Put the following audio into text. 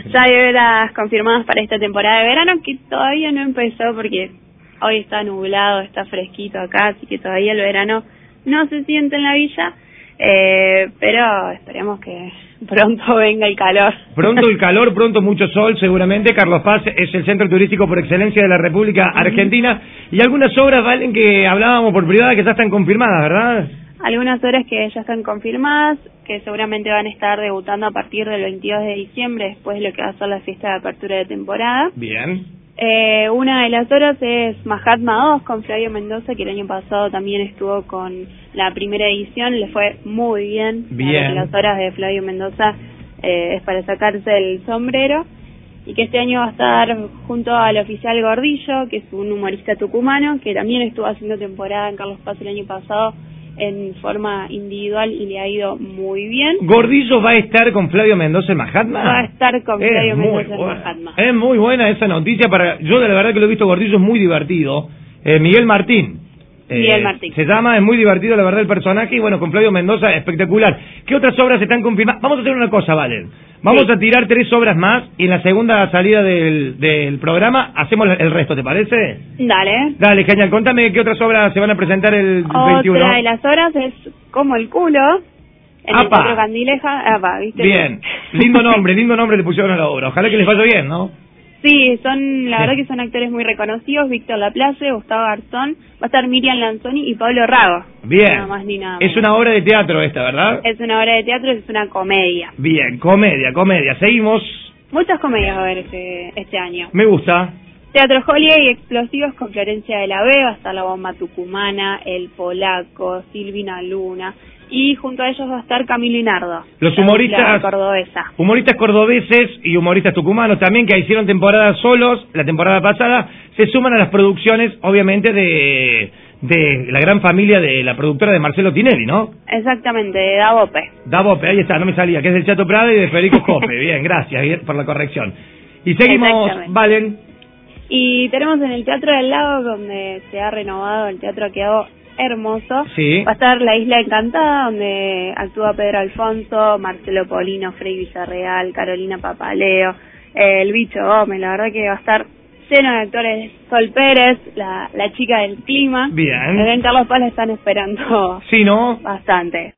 Ya hay obras confirmadas para esta temporada de verano, que todavía no empezó porque hoy está nublado, está fresquito acá, así que todavía el verano no se siente en la villa, pero esperemos que pronto venga el calor. Pronto el calor, pronto mucho sol, seguramente. Carlos Paz es el centro turístico por excelencia de la República Argentina. Y algunas obras, Valen, que hablábamos por privada, que ya están confirmadas, ¿verdad? Algunas obras que ya están confirmadas, que seguramente van a estar debutando a partir del 22 de diciembre, después de lo que va a ser la fiesta de apertura de temporada. Bien. Una de las obras es Mahatma 2 con Flavio Mendoza, que el año pasado también estuvo con la primera edición, le fue muy bien. Bien. Las obras de Flavio Mendoza es para sacarse el sombrero, y que este año va a estar junto al oficial Gordillo, que es un humorista tucumano, que también estuvo haciendo temporada en Carlos Paz el año pasado en forma individual y le ha ido muy bien. ¿Gordillo va a estar con Flavio Mendoza en Mahatma? Va a estar con Flavio Mendoza en Mahatma. Es muy buena esa noticia para... Yo de la verdad que lo he visto, Gordillo es muy divertido. Miguel Martín. Miguel Martín. Se llama, es muy divertido la verdad el personaje, y bueno, con Flavio Mendoza espectacular. ¿Qué otras obras están confirmadas? Vamos a hacer una cosa, Valen. Vamos a tirar 3 obras más y en la segunda salida del programa hacemos el resto, ¿te parece? Dale. Dale, genial. Contame qué otras obras se van a presentar el 21. Otra de las obras es Como el culo, en el Teatro Candileja. ¿Viste? Bien. Lindo nombre le pusieron a la obra. Ojalá que les vaya bien, ¿no? Sí, la verdad que son actores muy reconocidos. Víctor Laplace, Gustavo Garzón, va a estar Miriam Lanzoni y Pablo Rago. Bien. Nada más ni nada. Es una obra de teatro esta, ¿verdad? Es una obra de teatro, es una comedia. Bien, comedia. Seguimos. Muchas comedias va a haber este año. Me gusta. Teatro Holiday y Explosivos con Florencia de la B, va a estar La Bomba Tucumana, El Polaco, Silvina Luna, y junto a ellos va a estar Camilo y Nardo. Los humoristas cordobesa. Humoristas cordobeses y humoristas tucumanos también, que hicieron temporadas solos la temporada pasada, se suman a las producciones, obviamente, de la gran familia de la productora de Marcelo Tinelli, ¿no? Exactamente, de Davope. Davope, ahí está, no me salía, que es del Chato Prada y de Federico Cope. Bien, gracias por la corrección. Y seguimos, Valen. Y tenemos en el Teatro del Lago, donde se ha renovado, el teatro ha quedado hermoso. Sí. Va a estar La Isla Encantada, donde actúa Pedro Alfonso, Marcelo Polino, Frei Villarreal, Carolina Papaleo, el Bicho Gómez. La verdad que va a estar lleno de actores. Sol Pérez, la chica del clima. Bien. En Carlos Paz la están esperando. Sí, ¿no? Bastante.